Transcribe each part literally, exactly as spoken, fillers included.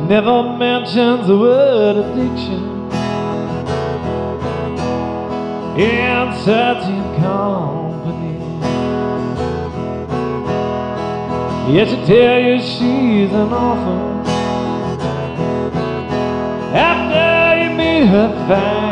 never mentions the word addiction in certain company. Yet she tell you she's an orphan after you meet her family.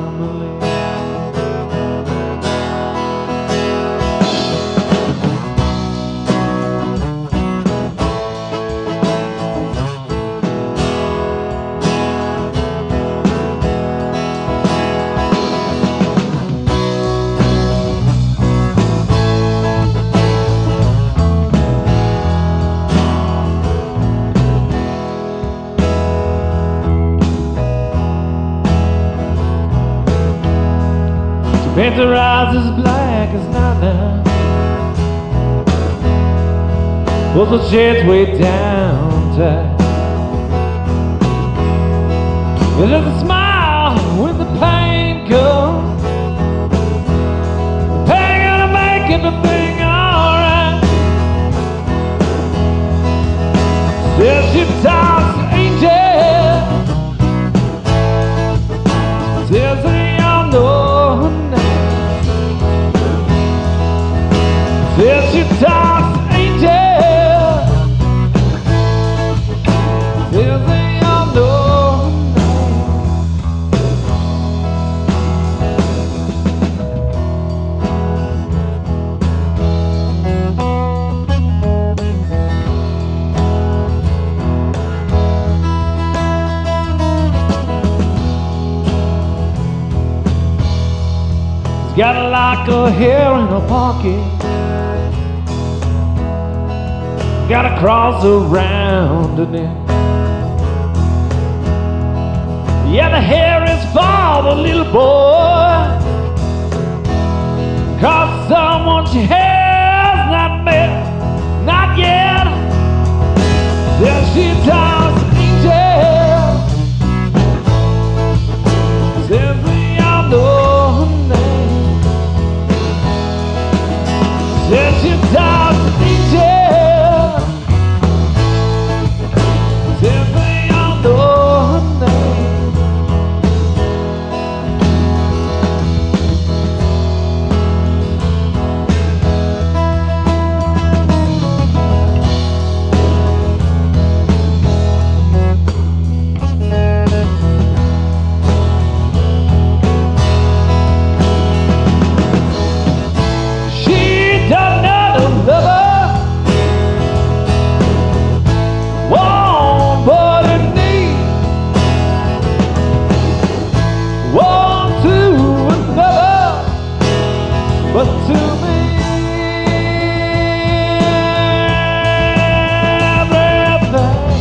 Paint her eyes as black as night now, pulls the shades way down tight. It is a smile when the pain comes, the pain gonna make everything alright. Says she talks to angels, says they all know her name. Says she talks to angels, says they all know her name. She's got a lock of hair in her pocket, got a cross around her neck. Yeah, the hair is for the little boy, 'cause someone she has not met, not yet. Then she talks to angels, says we all know her name. Says she talks to angels, says they all know her name. She don't know the lover, but to me, everything.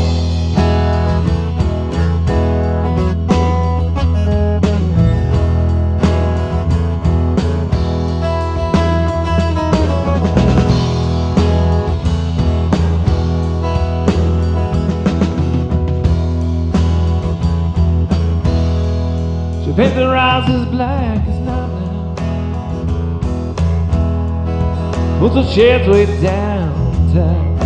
She paints her eyes as black as night now, pulls the shades way down tight.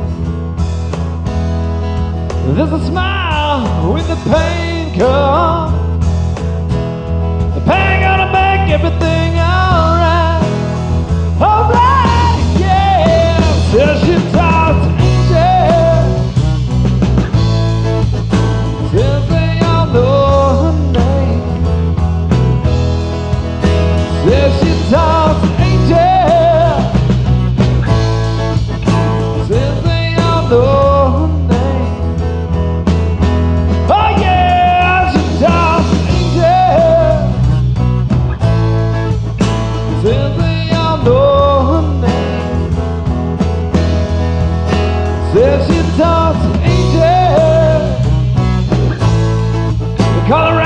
There's a smile when the pain comes, the pain gonna make everything alright. Alright, yeah. Says she talks to angels, says they all know her name. Says she talks to angels, says they all know her name. Oh yeah, she talks to angels, says they all know her name. Says she talks to angels, they call her